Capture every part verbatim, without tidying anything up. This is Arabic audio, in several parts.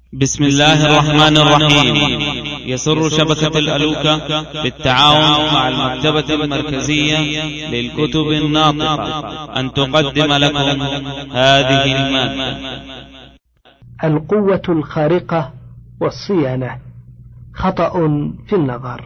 بسم الله الرحمن الرحيم. يسر شبكة الألوكة بالتعاون مع المكتبة المركزية للكتب الناطقة أن تقدم لكم هذه المادة. القوة الخارقة والصيانة، خطأ في النظر.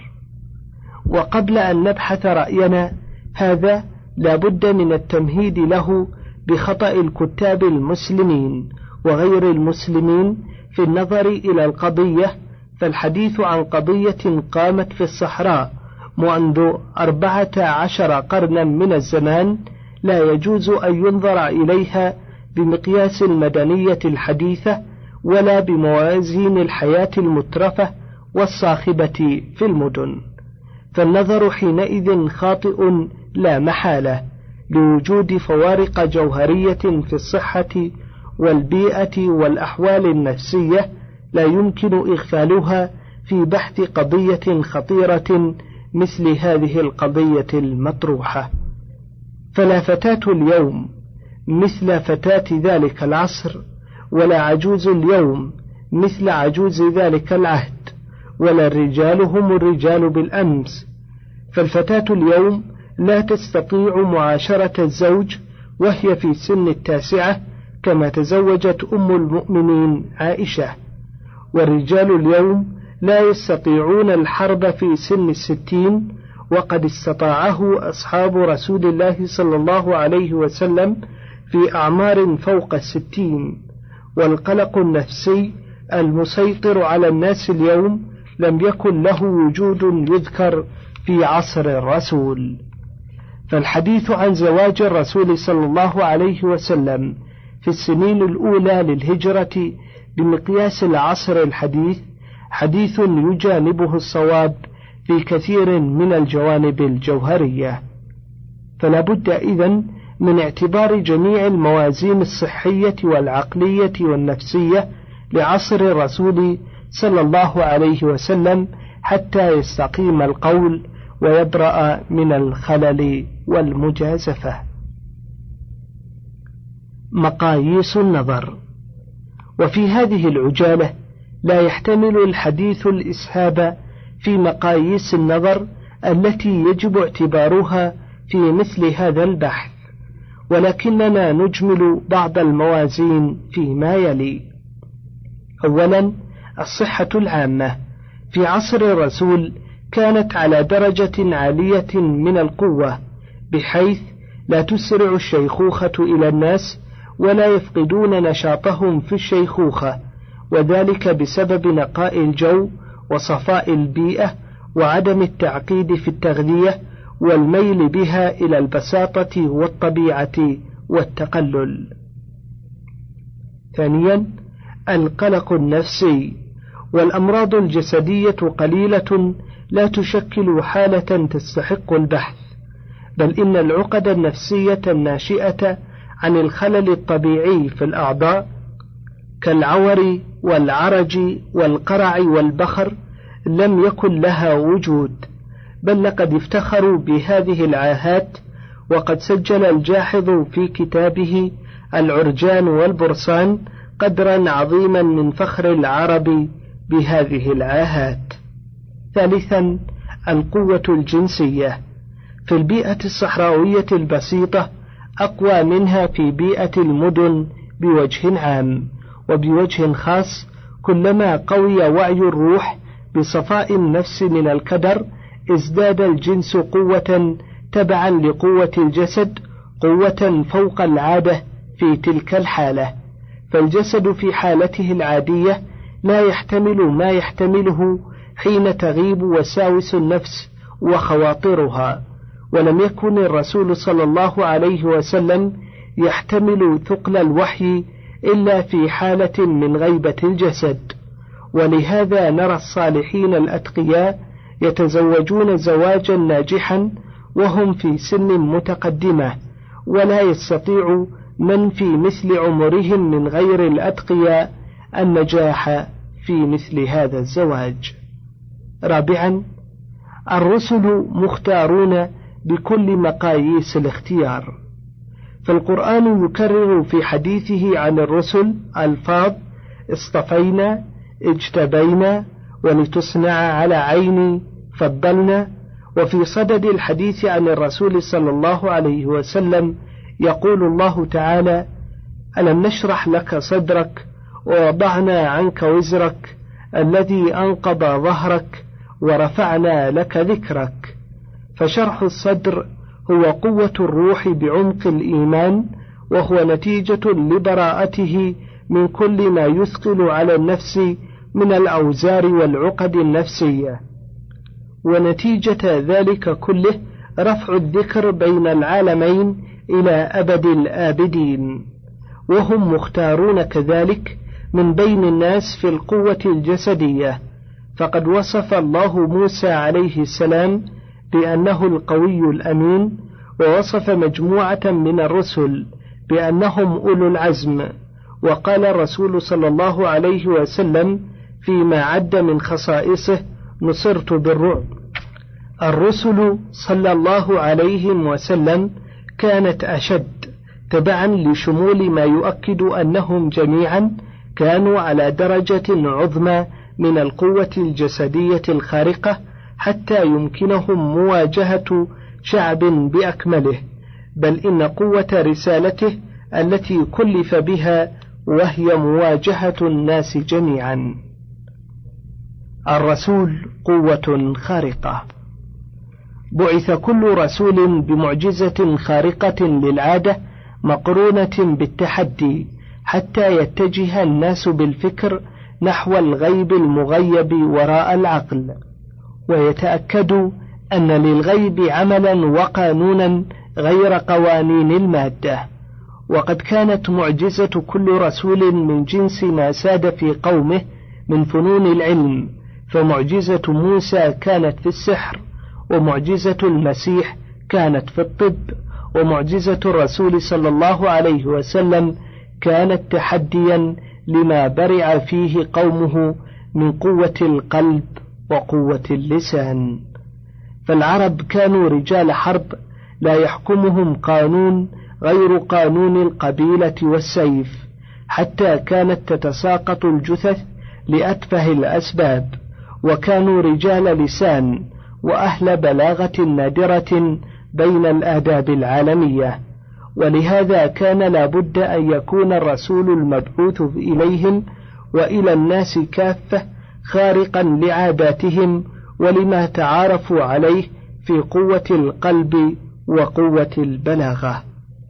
وقبل أن نبحث رأينا هذا لا بد من التمهيد له بخطأ الكتاب المسلمين وغير المسلمين في النظر إلى القضية. فالحديث عن قضية قامت في الصحراء منذ أربعة عشر قرنا من الزمان لا يجوز أن ينظر إليها بمقياس المدنية الحديثة ولا بموازين الحياة المترفة والصاخبة في المدن، فالنظر حينئذ خاطئ لا محالة لوجود فوارق جوهرية في الصحة والبيئة والأحوال النفسية لا يمكن إغفالها في بحث قضية خطيرة مثل هذه القضية المطروحة. فلا فتاة اليوم مثل فتاة ذلك العصر، ولا عجوز اليوم مثل عجوز ذلك العهد، ولا الرجال هم الرجال بالأمس. فالفتاة اليوم لا تستطيع معاشرة الزوج وهي في سن التاسعة كما تزوجت أم المؤمنين عائشة، والرجال اليوم لا يستطيعون الحرب في سن الستين وقد استطاعه أصحاب رسول الله صلى الله عليه وسلم في أعمار فوق الستين. والقلق النفسي المسيطر على الناس اليوم لم يكن له وجود يذكر في عصر الرسول. فالحديث عن زواج الرسول صلى الله عليه وسلم في السنين الأولى للهجرة بمقياس العصر الحديث حديث يجانبه الصواب في كثير من الجوانب الجوهرية. فلا بد إذن من اعتبار جميع الموازين الصحية والعقلية والنفسية لعصر الرسول صلى الله عليه وسلم حتى يستقيم القول ويبرأ من الخلل والمجازفة. مقاييس النظر. وفي هذه العجالة لا يحتمل الحديث الإسهاب في مقاييس النظر التي يجب اعتبارها في مثل هذا البحث، ولكننا نجمل بعض الموازين فيما يلي. أولا، الصحة العامة في عصر الرسول كانت على درجة عالية من القوة، بحيث لا تسرع الشيخوخة إلى الناس ولا يفقدون نشاطهم في الشيخوخة، وذلك بسبب نقاء الجو وصفاء البيئة وعدم التعقيد في التغذية والميل بها إلى البساطة والطبيعة والتقلل. ثانيا، القلق النفسي والأمراض الجسدية قليلة لا تشكل حالة تستحق البحث، بل إن العقد النفسية الناشئة عن الخلل الطبيعي في الأعضاء كالعور والعرج والقرع والبخر لم يكن لها وجود، بل لقد افتخروا بهذه العاهات. وقد سجل الجاحظ في كتابه العرجان والبرصان قدرا عظيما من فخر العرب بهذه العاهات. ثالثا، القوة الجنسية في البيئة الصحراوية البسيطة أقوى منها في بيئة المدن بوجه عام، وبوجه خاص كلما قوي وعي الروح بصفاء النفس من الكدر ازداد الجنس قوة تبعا لقوة الجسد، قوة فوق العادة في تلك الحالة. فالجسد في حالته العادية لا يحتمل ما يحتمله حين تغيب وساوس النفس وخواطرها، ولم يكن الرسول صلى الله عليه وسلم يحتمل ثقل الوحي إلا في حالة من غيبة الجسد. ولهذا نرى الصالحين الأتقياء يتزوجون زواجا ناجحا وهم في سن متقدمة، ولا يستطيع من في مثل عمرهم من غير الأتقياء النجاح في مثل هذا الزواج. رابعا، الرسل مختارون بكل مقاييس الاختيار، فالقرآن يكرر في حديثه عن الرسل ألفاظ اصطفينا، اجتبينا، ولتصنع على عيني، فضلنا. وفي صدد الحديث عن الرسول صلى الله عليه وسلم يقول الله تعالى: ألم نشرح لك صدرك ووضعنا عنك وزرك الذي أنقض ظهرك ورفعنا لك ذكرك. فشرح الصدر هو قوة الروح بعمق الإيمان، وهو نتيجة لبراءته من كل ما يثقل على النفس من الأوزار والعقد النفسية، ونتيجة ذلك كله رفع الذكر بين العالمين إلى أبد الآبدين. وهم مختارون كذلك من بين الناس في القوة الجسدية، فقد وصف الله موسى عليه السلام بأنه القوي الأمين، ووصف مجموعة من الرسل بأنهم أولو العزم. وقال الرسول صلى الله عليه وسلم فيما عد من خصائصه: نصرت بالرعب. الرسل صلى الله عليه وسلم كانت أشد تبعا لشمول ما يؤكد أنهم جميعا كانوا على درجة عظمى من القوة الجسدية الخارقة، حتى يمكنهم مواجهة شعب بأكمله، بل إن قوة رسالته التي كلف بها وهي مواجهة الناس جميعا. الرسول قوة خارقة. بعث كل رسول بمعجزة خارقة للعادة مقرونة بالتحدي، حتى يتجه الناس بالفكر نحو الغيب المغيب وراء العقل، ويتأكدوا أن للغيب عملا وقانونا غير قوانين المادة. وقد كانت معجزة كل رسول من جنس ما ساد في قومه من فنون العلم، فمعجزة موسى كانت في السحر، ومعجزة المسيح كانت في الطب، ومعجزة الرسول صلى الله عليه وسلم كانت تحديا لما برع فيه قومه من قوة القلب وقوة اللسان. فالعرب كانوا رجال حرب لا يحكمهم قانون غير قانون القبيلة والسيف، حتى كانت تتساقط الجثث لأتفه الأسباب، وكانوا رجال لسان وأهل بلاغة نادرة بين الآداب العالمية. ولهذا كان لابد أن يكون الرسول المبعوث إليهم وإلى الناس كافة خارقا لعاداتهم ولما تعارفوا عليه في قوة القلب وقوة البلاغة.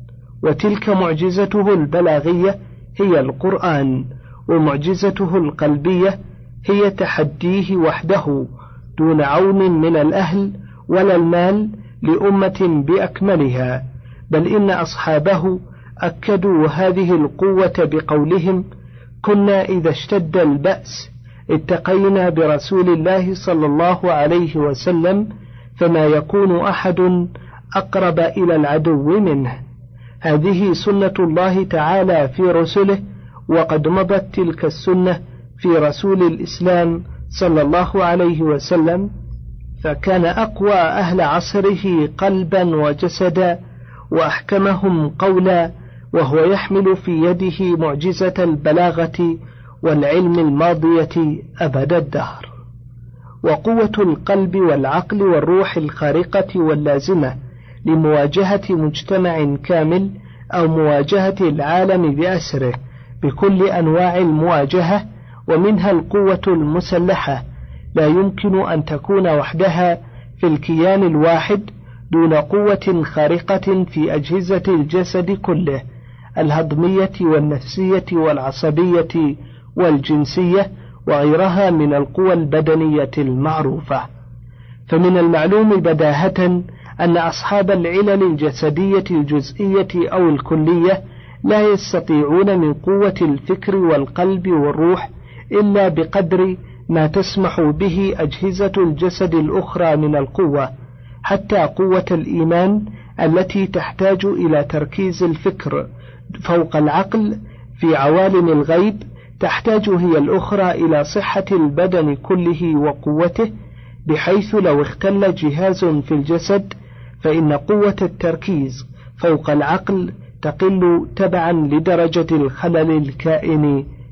وتلك معجزته البلاغية هي القرآن، ومعجزته القلبية هي تحديه وحده دون عون من الأهل ولا المال لأمة بأكملها، بل إن أصحابه أكدوا هذه القوة بقولهم: كنا إذا اشتد البأس اتقينا برسول الله صلى الله عليه وسلم، فما يكون أحد أقرب إلى العدو منه. هذه سنة الله تعالى في رسله، وقد مضت تلك السنة في رسول الإسلام صلى الله عليه وسلم، فكان أقوى أهل عصره قلبا وجسدا وأحكمهم قولا، وهو يحمل في يده معجزة البلاغة والعلم الماضية أبد الدهر. وقوة القلب والعقل والروح الخارقة واللازمة لمواجهة مجتمع كامل أو مواجهة العالم بأسره بكل أنواع المواجهة، ومنها القوة المسلحة، لا يمكن أن تكون وحدها في الكيان الواحد دون قوة خارقة في أجهزة الجسد كله، الهضمية والنفسية والعصبية والجنسية وغيرها من القوى البدنية المعروفة. فمن المعلوم بداهة أن أصحاب العلل الجسدية الجزئية أو الكلية لا يستطيعون من قوة الفكر والقلب والروح إلا بقدر ما تسمح به أجهزة الجسد الأخرى من القوة، حتى قوة الإيمان التي تحتاج إلى تركيز الفكر فوق العقل في عوالم الغيب تحتاج هي الأخرى إلى صحة البدن كله وقوته، بحيث لو اختل جهاز في الجسد فإن قوة التركيز فوق العقل تقل تبعا لدرجة الخلل الكائن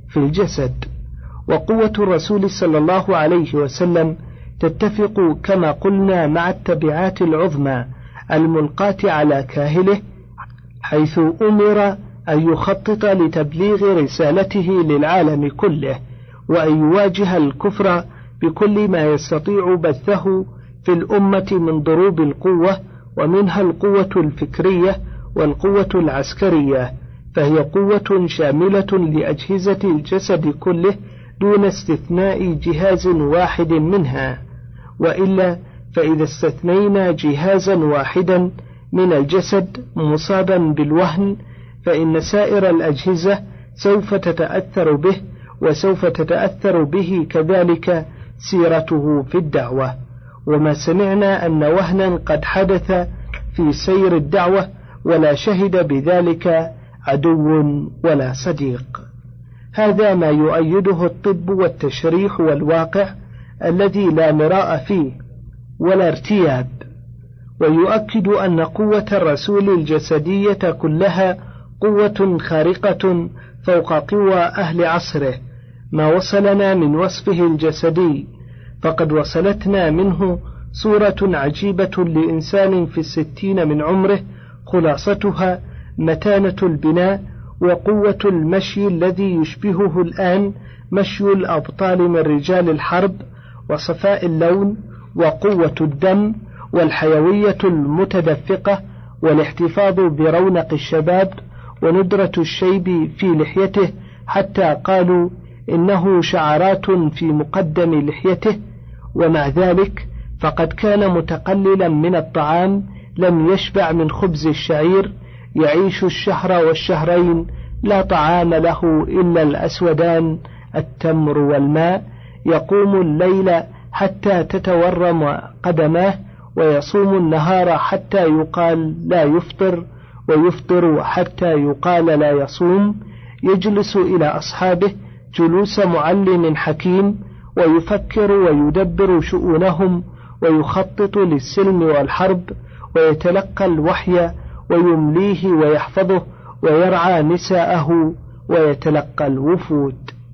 في الجسد. وقوة الرسول صلى الله عليه وسلم تتفق كما قلنا مع التبعات العظمى الملقاة على كاهله، حيث أمر أن يخطط لتبليغ رسالته للعالم كله، وأن يواجه الكفر بكل ما يستطيع بثه في الأمة من ضروب القوة، ومنها القوة الفكرية والقوة العسكرية، فهي قوة شاملة لأجهزة الجسد كله دون استثناء جهاز واحد منها. وإلا فإذا استثنينا جهازا واحدا من الجسد مصابا بالوهن، فإن سائر الأجهزة سوف تتأثر به، وسوف تتأثر به كذلك سيرته في الدعوة. وما سمعنا أن وهنا قد حدث في سير الدعوة ولا شهد بذلك عدو ولا صديق. هذا ما يؤيده الطب والتشريح والواقع الذي لا مراء فيه ولا ارتياب، ويؤكد أن قوة الرسول الجسدية كلها قوة خارقة فوق قوى أهل عصره. ما وصلنا من وصفه الجسدي فقد وصلتنا منه صورة عجيبة لإنسان في الستين من عمره، خلاصتها متانة البناء وقوة المشي الذي يشبهه الآن مشي الأبطال من رجال الحرب، وصفاء اللون وقوة الدم والحيوية المتدفقة والاحتفاظ برونق الشباب وندرة الشيب في لحيته، حتى قالوا إنه شعرات في مقدم لحيته. ومع ذلك فقد كان متقللا من الطعام، لم يشبع من خبز الشعير، يعيش الشهر والشهرين لا طعام له إلا الأسودان التمر والماء، يقوم الليل حتى تتورم قدماه، ويصوم النهار حتى يقال لا يفطر، ويفطر حتى يقال لا يصوم، يجلس إلى أصحابه جلوس معلم حكيم، ويفكر ويدبر شؤونهم، ويخطط للسلم والحرب، ويتلقى الوحي ويمليه ويحفظه، ويرعى نساءه ويتلقى الوفود.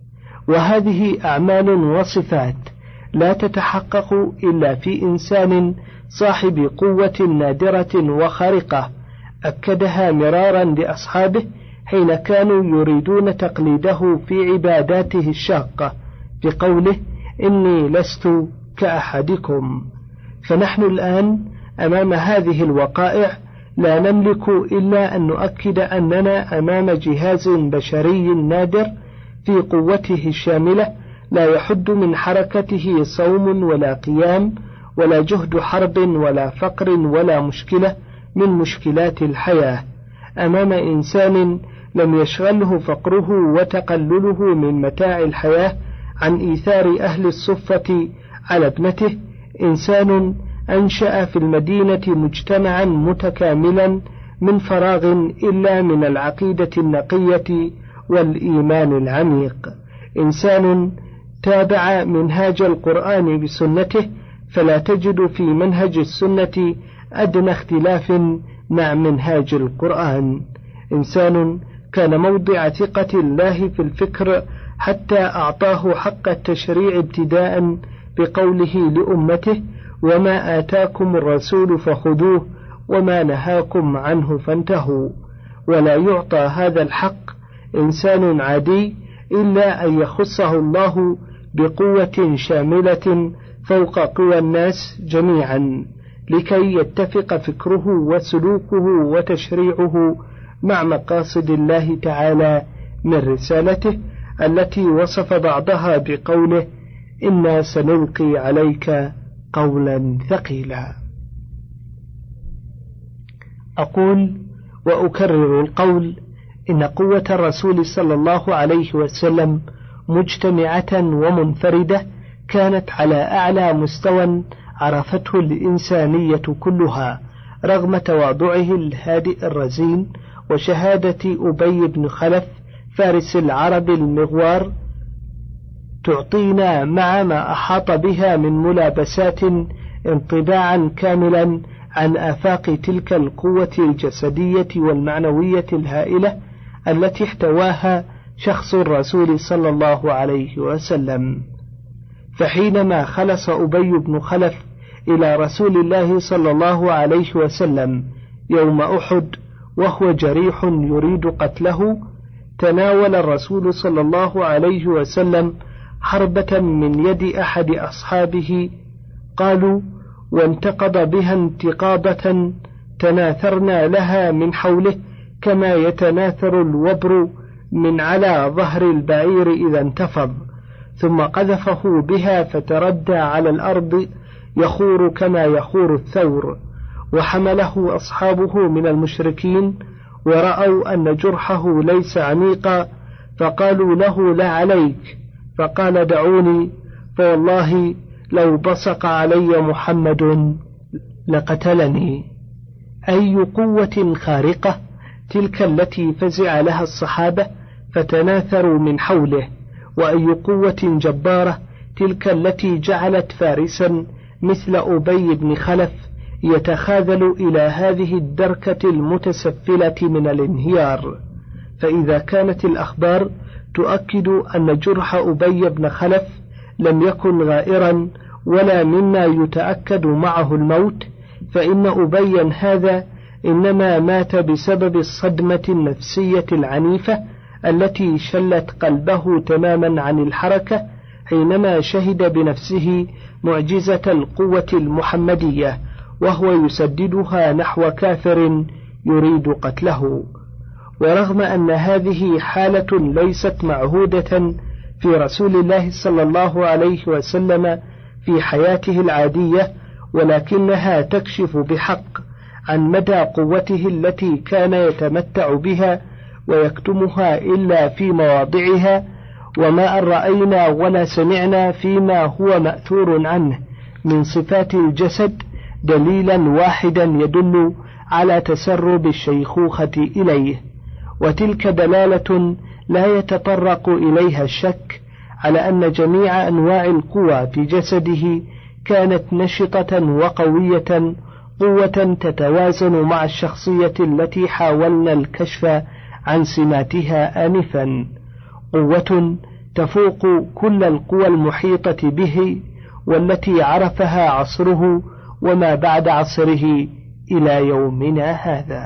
وهذه أعمال وصفات لا تتحقق إلا في إنسان صاحب قوة نادرة وخارقة، أكدها مرارا لأصحابه حين كانوا يريدون تقليده في عباداته الشاقة بقوله إني لست كأحدكم. فنحن الآن أمام هذه الوقائع لا نملك إلا أن نؤكد أننا أمام جهاز بشري نادر في قوته الشاملة، لا يحد من حركته صوم ولا قيام ولا جهد حرب ولا فقر ولا مشكلة من مشكلات الحياة، أمام إنسان لم يشغله فقره وتقلله من متاع الحياة عن إيثار أهل الصفة على ابنته، إنسان أنشأ في المدينة مجتمعا متكاملا من فراغ إلا من العقيدة النقية والإيمان العميق، إنسان تابع منهاج القرآن بسنته، فلا تجد في منهج السنة أدنى اختلاف مع منهاج القرآن، إنسان كان موضع ثقة الله في الفكر حتى أعطاه حق التشريع ابتداء بقوله لأمته وما آتاكم الرسول فخذوه وما نهاكم عنه فانتهوا. ولا يعطى هذا الحق إنسان عادي إلا أن يخصه الله بقوة شاملة فوق قوى الناس جميعا، لكي يتفق فكره وسلوكه وتشريعه مع مقاصد الله تعالى من رسالته التي وصف بعضها بقوله إنا سنلقي عليك قولا ثقيلا. أقول وأكرر القول إن قوة الرسول صلى الله عليه وسلم مجتمعة ومنفردة كانت على أعلى مستوى عرفته الإنسانية كلها، رغم تواضعه الهادئ الرزين وشهادة أبي بن خلف فارس العرب المغوار، تعطينا مع ما أحاط بها من ملابسات انطباعا كاملا عن آفاق تلك القوة الجسدية والمعنوية الهائلة التي احتواها شخص الرسول صلى الله عليه وسلم. فحينما خلص أبي بن خلف إلى رسول الله صلى الله عليه وسلم يوم أحد وهو جريح يريد قتله، تناول الرسول صلى الله عليه وسلم حربة من يد أحد أصحابه، قالوا: وانتقض بها انتقاضة تناثرنا لها من حوله كما يتناثر الوبر من على ظهر البعير إذا انتفض، ثم قذفه بها فتردى على الأرض يخور كما يخور الثور. وحمله أصحابه من المشركين ورأوا أن جرحه ليس عميقا، فقالوا له: لا عليك. فقال: دعوني، فوالله لو بصق علي محمد لقتلني. أي قوة خارقة تلك التي فزع لها الصحابة فتناثروا من حوله، وأي قوة جبارة تلك التي جعلت فارسا مثل أبي بن خلف يتخاذل إلى هذه الدركة المتسفلة من الانهيار. فإذا كانت الأخبار تؤكد أن جرح أبي بن خلف لم يكن غائرا ولا مما يتأكد معه الموت، فإن أبيا هذا إنما مات بسبب الصدمة النفسية العنيفة التي شلت قلبه تماما عن الحركة حينما شهد بنفسه معجزة القوة المحمدية وهو يسددها نحو كافر يريد قتله. ورغم أن هذه حالة ليست معهودة في رسول الله صلى الله عليه وسلم في حياته العادية، ولكنها تكشف بحق عن مدى قوته التي كان يتمتع بها ويكتمها إلا في مواضعها، وما أن رأينا ولا سمعنا فيما هو مأثور عنه من صفات الجسد دليلا واحدا يدل على تسرب الشيخوخة إليه، وتلك دلالة لا يتطرق إليها الشك على أن جميع أنواع القوى في جسده كانت نشطة وقوية، قوة تتوازن مع الشخصية التي حاولنا الكشف عن سماتها آنفا، قوة تفوق كل القوى المحيطة به والتي عرفها عصره وما بعد عصره إلى يومنا هذا.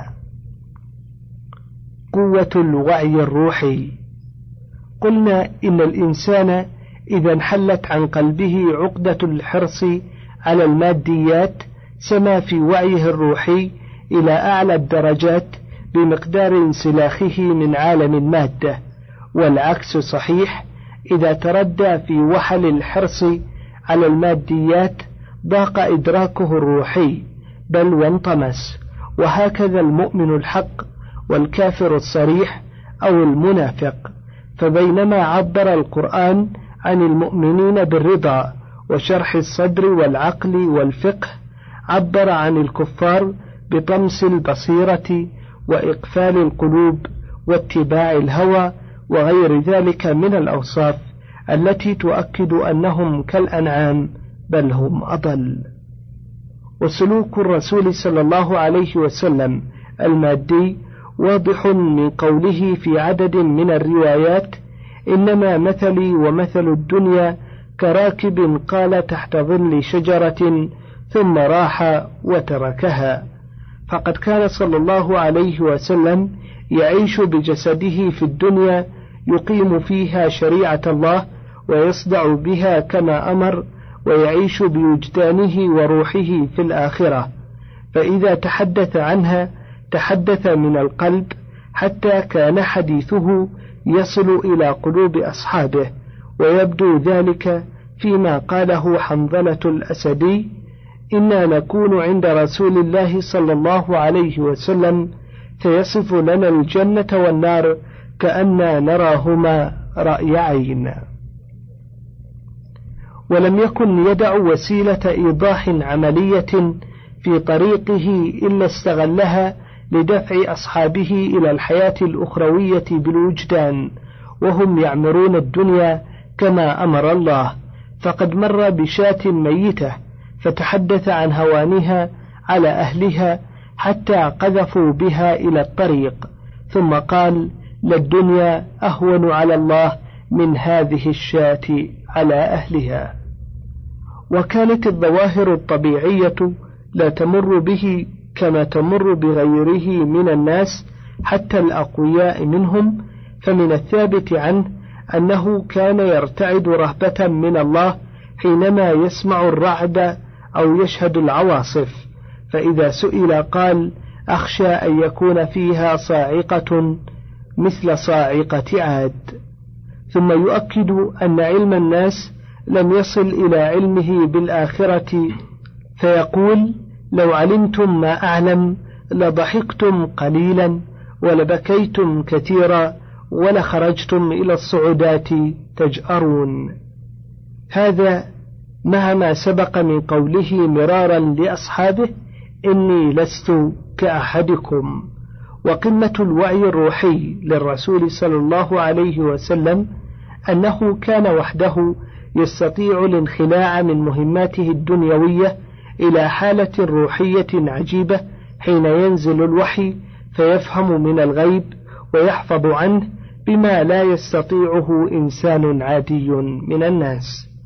قوة الوعي الروحي. قلنا إن الإنسان إذا انحلت عن قلبه عقدة الحرص على الماديات سما في وعيه الروحي إلى أعلى الدرجات بمقدار انسلاخه من عالم المادة، والعكس صحيح، إذا تردى في وحل الحرص على الماديات ضاق إدراكه الروحي بل وانطمس. وهكذا المؤمن الحق والكافر الصريح أو المنافق. فبينما عبر القرآن عن المؤمنين بالرضا وشرح الصدر والعقل والفقه، عبر عن الكفار بطمس البصيرة وإقفال القلوب واتباع الهوى وغير ذلك من الأوصاف التي تؤكد أنهم كالأنعام بل هم أضل. وسلوك الرسول صلى الله عليه وسلم المادي واضح من قوله في عدد من الروايات: إنما مثلي ومثل الدنيا كراكب قال تحت ظل شجرة ثم راح وتركها. فقد كان صلى الله عليه وسلم يعيش بجسده في الدنيا يقيم فيها شريعة الله ويصدع بها كما أمر، ويعيش بوجدانه وروحه في الآخرة، فإذا تحدث عنها تحدث من القلب، حتى كان حديثه يصل إلى قلوب أصحابه، ويبدو ذلك فيما قاله حنظلة الأسدي: إنا نكون عند رسول الله صلى الله عليه وسلم فيصف لنا الجنة والنار كأننا نراهما رأي عين. ولم يكن يدع وسيلة إيضاح عملية في طريقه إلا استغلها لدفع أصحابه إلى الحياة الأخروية بالوجدان وهم يعمرون الدنيا كما أمر الله. فقد مر بشاة ميتة فتحدث عن هوانها على أهلها حتى قذفوا بها إلى الطريق، ثم قال: للدنيا أهون على الله من هذه الشاة على أهلها. وكانت الظواهر الطبيعية لا تمر به كما تمر بغيره من الناس حتى الأقوياء منهم، فمن الثابت عنه أنه كان يرتعد رهبة من الله حينما يسمع الرعد أو يشهد العواصف، فإذا سئل قال: أخشى أن يكون فيها صاعقة مثل صاعقة عاد. ثم يؤكد أن علم الناس لم يصل إلى علمه بالآخرة، فيقول: لو علمتم ما أعلم لضحكتم قليلا ولبكيتم كثيرا ولخرجتم إلى الصعودات تجأرون. هذا مع ما سبق من قوله مرارا لأصحابه: إني لست كأحدكم. وقمة الوعي الروحي للرسول صلى الله عليه وسلم أنه كان وحده يستطيع الانخلاع من مهماته الدنيوية إلى حالة روحية عجيبة حين ينزل الوحي، فيفهم من الغيب ويحفظ عنه بما لا يستطيعه إنسان عادي من الناس.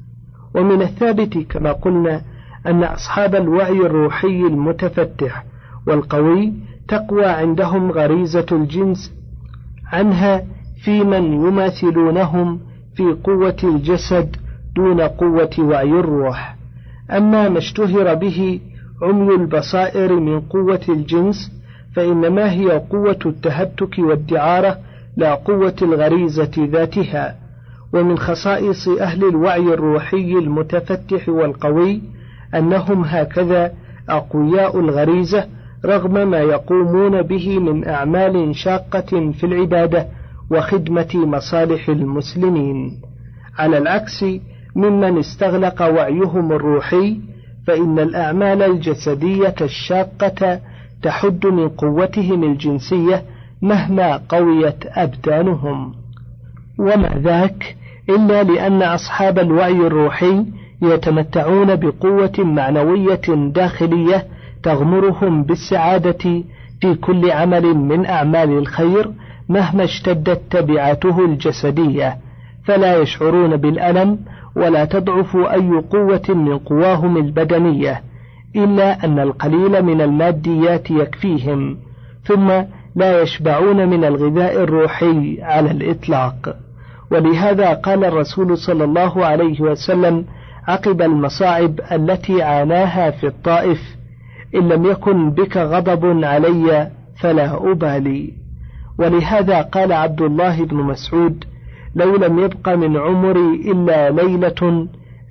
ومن الثابت كما قلنا أن أصحاب الوعي الروحي المتفتح والقوي تقوى عندهم غريزة الجنس عنها في من يماثلونهم في قوة الجسد دون قوة وعي الروح. أما ما اشتهر به عمي البصائر من قوة الجنس فإنما هي قوة التهتك والدعارة لا قوة الغريزة ذاتها. ومن خصائص أهل الوعي الروحي المتفتح والقوي أنهم هكذا أقوياء الغريزة رغم ما يقومون به من أعمال شاقة في العبادة وخدمة مصالح المسلمين، على العكس ممن استغلق وعيهم الروحي، فإن الأعمال الجسدية الشاقة تحد من قوتهم الجنسية مهما قويت أبدانهم. وما ذاك إلا لأن أصحاب الوعي الروحي يتمتعون بقوة معنوية داخلية تغمرهم بالسعادة في كل عمل من أعمال الخير مهما اشتدت تبعاته الجسدية، فلا يشعرون بالألم ولا تضعف أي قوة من قواهم البدنية، إلا أن القليل من الماديات يكفيهم، ثم لا يشبعون من الغذاء الروحي على الإطلاق. ولهذا قال الرسول صلى الله عليه وسلم عقب المصاعب التي عاناها في الطائف: إن لم يكن بك غضب علي فلا أبالي. ولهذا قال عبد الله بن مسعود: لو لم يبق من عمري إلا ليلة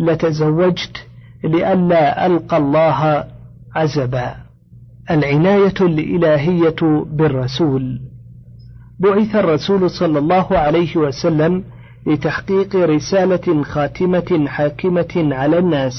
لتزوجت لئلا ألقى الله عزبا. العناية الإلهية بالرسول. بعث الرسول صلى الله عليه وسلم لتحقيق رسالة خاتمة حاكمة على الناس،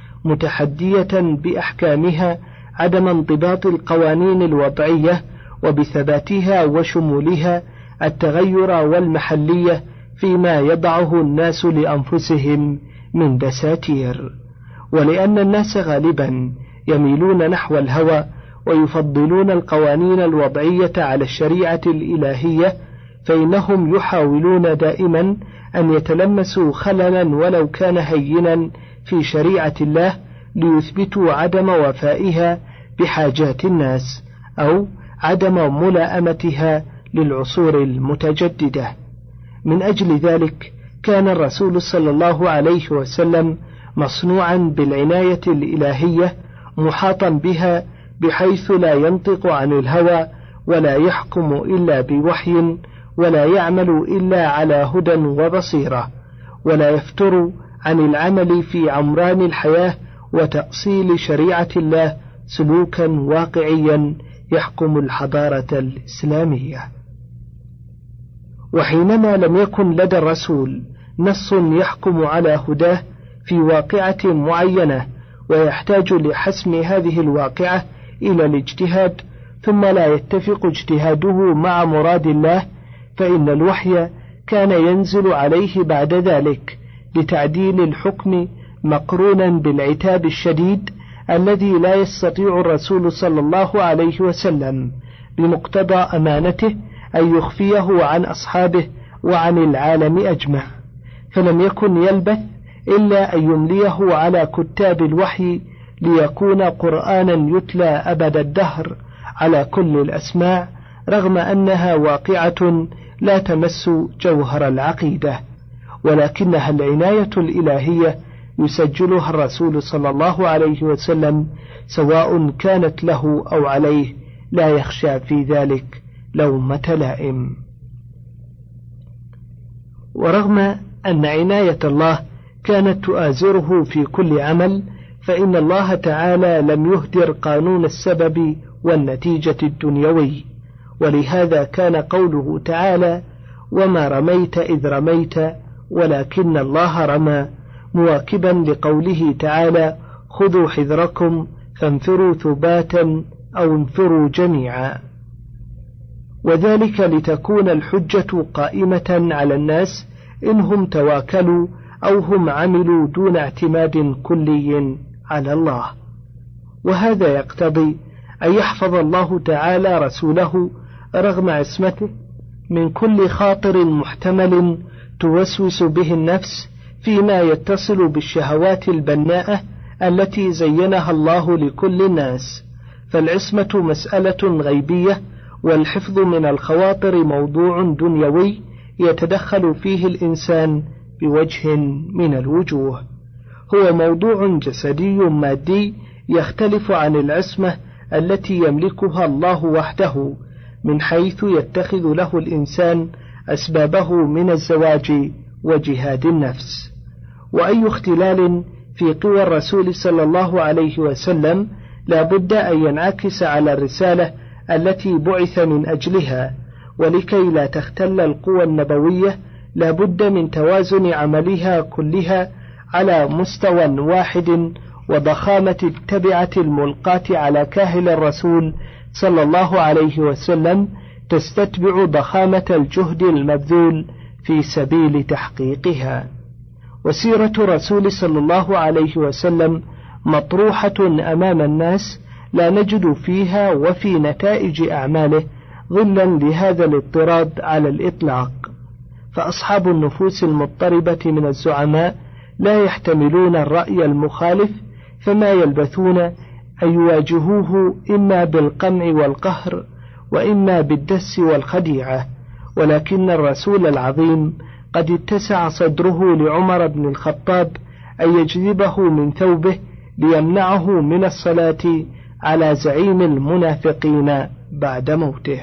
متحدية بأحكامها عدم انضباط القوانين الوضعية، وبثباتها وشمولها التغير والمحلية فيما يضعه الناس لأنفسهم من دساتير. ولأن الناس غالبا يميلون نحو الهوى ويفضلون القوانين الوضعية على الشريعة الإلهية، فإنهم يحاولون دائما أن يتلمسوا خللا ولو كان هينا في شريعة الله ليثبتوا عدم وفائها بحاجات الناس أو عدم ملائمتها للعصور المتجددة. من أجل ذلك كان الرسول صلى الله عليه وسلم مصنوعا بالعناية الإلهية، محاطا بها بحيث لا ينطق عن الهوى ولا يحكم إلا بوحي ولا يعمل إلا على هدى وبصيرة، ولا يفتر عن العمل في عمران الحياة وتأصيل شريعة الله سلوكا واقعيا يحكم الحضارة الإسلامية. وحينما لم يكن لدى الرسول نص يحكم على هداه في واقعة معينة ويحتاج لحسم هذه الواقعة إلى الاجتهاد، ثم لا يتفق اجتهاده مع مراد الله، فإن الوحي كان ينزل عليه بعد ذلك لتعديل الحكم مقرونا بالعتاب الشديد الذي لا يستطيع الرسول صلى الله عليه وسلم بمقتضى أمانته أن يخفيه عن أصحابه وعن العالم أجمع، فلم يكن يلبث إلا أن يمليه على كتاب الوحي ليكون قرآنا يتلى أبد الدهر على كل الأسماع، رغم أنها واقعة لا تمس جوهر العقيدة، ولكنها العناية الإلهية يسجلها الرسول صلى الله عليه وسلم سواء كانت له أو عليه، لا يخشى في ذلك لومة لائم. ورغم أن عناية الله كانت تؤازره في كل عمل، فإن الله تعالى لم يهدر قانون السبب والنتيجة الدنيوي، ولهذا كان قوله تعالى: وما رميت إذ رميت ولكن الله رمى، مواكبا لقوله تعالى: خذوا حذركم فانفروا ثباتا أو انفروا جميعا، وذلك لتكون الحجة قائمة على الناس إنهم تواكلوا أو هم عملوا دون اعتماد كلي على الله. وهذا يقتضي أن يحفظ الله تعالى رسوله رغم عصمته من كل خاطر محتمل توسوس به النفس فيما يتصل بالشهوات البناءة التي زينها الله لكل الناس، فالعصمة مسألة غيبية، والحفظ من الخواطر موضوع دنيوي يتدخل فيه الإنسان بوجه من الوجوه. هو موضوع جسدي مادي يختلف عن العصمة التي يملكها الله وحده، من حيث يتخذ له الإنسان أسبابه من الزواج وجهاد النفس. وأي اختلال في قوى الرسول صلى الله عليه وسلم لا بد أن ينعكس على الرسالة التي بعث من أجلها، ولكي لا تختل القوى النبوية لا بد من توازن عملها كلها على مستوى واحد، وضخامة التبعة الملقاة على كاهل الرسول صلى الله عليه وسلم تستتبع ضخامة الجهد المبذول في سبيل تحقيقها. وسيرة الرسول صلى الله عليه وسلم مطروحة أمام الناس، لا نجد فيها وفي نتائج أعماله ظلا لهذا الاضطراد على الإطلاق، فأصحاب النفوس المضطربة من الزعماء لا يحتملون الرأي المخالف، فما يلبثون أن يواجهوه إما بالقمع والقهر وإما بالدس والخديعة. ولكن الرسول العظيم قد اتسع صدره لعمر بن الخطاب أن يجذبه من ثوبه ليمنعه من الصلاة على زعيم المنافقين بعد موته.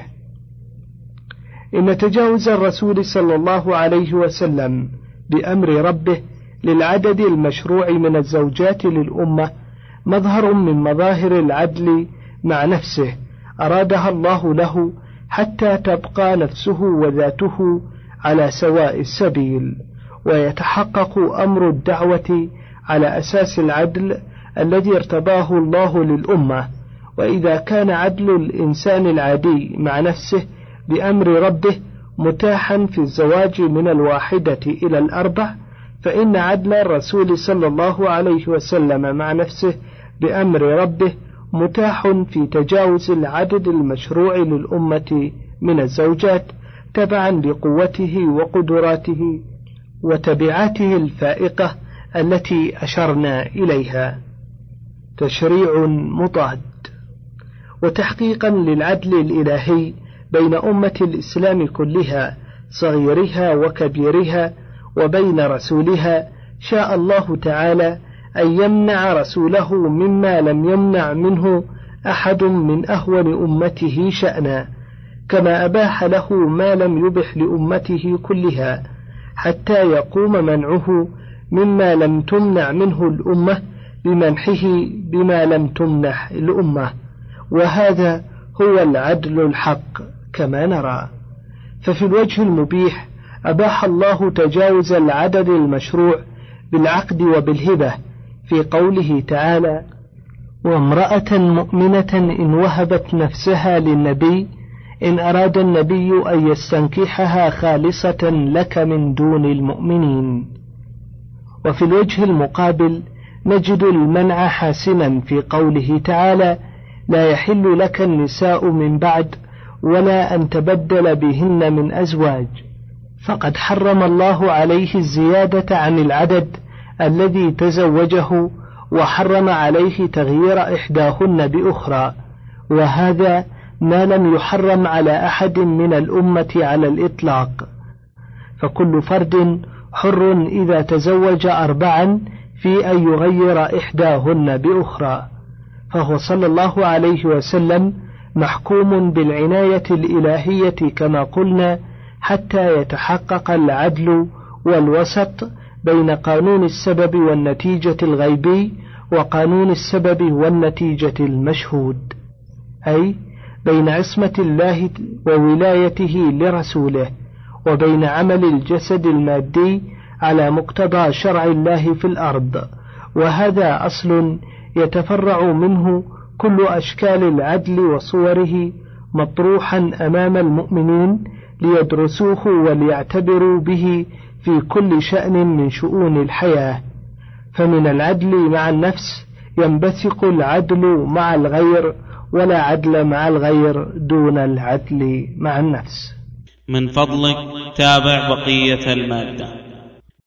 إن تجاوز الرسول صلى الله عليه وسلم بأمر ربه للعدد المشروع من الزوجات للأمة مظهر من مظاهر العدل مع نفسه أرادها الله له حتى تبقى نفسه وذاته على سواء السبيل، ويتحقق أمر الدعوة على أساس العدل الذي ارتضاه الله للأمة. وإذا كان عدل الإنسان العادي مع نفسه بأمر ربه متاحا في الزواج من الواحدة إلى الأربع، فإن عدل الرسول صلى الله عليه وسلم مع نفسه بأمر ربه متاح في تجاوز العدد المشروع للأمة من الزوجات تبعا لقوته وقدراته وتبعاته الفائقة التي أشرنا إليها. تشريع مضاد. وتحقيقا للعدل الإلهي بين أمة الإسلام كلها صغيرها وكبيرها وبين رسولها، شاء الله تعالى أن يمنع رسوله مما لم يمنع منه أحد من أهون أمته شأنا، كما أباح له ما لم يبح لأمته كلها، حتى يقوم منعه مما لم تمنع منه الأمة بمنحه بما لم تمنح الأمة، وهذا هو العدل الحق كما نرى. ففي الوجه المبيح أباح الله تجاوز العدد المشروع بالعقد وبالهبة في قوله تعالى: وامرأة مؤمنة إن وهبت نفسها للنبي إن أراد النبي أن يستنكحها خالصة لك من دون المؤمنين. وفي الوجه المقابل نجد المنع حاسما في قوله تعالى: لا يحل لك النساء من بعد ولا أن تبدل بهن من أزواج، فقد حرم الله عليه الزيادة عن العدد الذي تزوجه، وحرم عليه تغيير إحداهن بأخرى، وهذا ما لم يحرم على أحد من الأمة على الإطلاق، فكل فرد حر إذا تزوج أربعا في أن يغير إحداهن بأخرى، فهو صلى الله عليه وسلم محكوم بالعناية الإلهية كما قلنا، حتى يتحقق العدل والوسط بين قانون السبب والنتيجة الغيبي وقانون السبب والنتيجة المشهود، أي بين عصمة الله وولايته لرسوله وبين عمل الجسد المادي على مقتضى شرع الله في الأرض. وهذا أصل يتفرع منه كل أشكال العدل وصوره مطروحا أمام المؤمنين ليدرسوه وليعتبروا به في كل شأن من شؤون الحياة. فمن العدل مع النفس ينبثق العدل مع الغير، ولا عدل مع الغير دون العدل مع النفس. من فضلك تابع بقية المادة.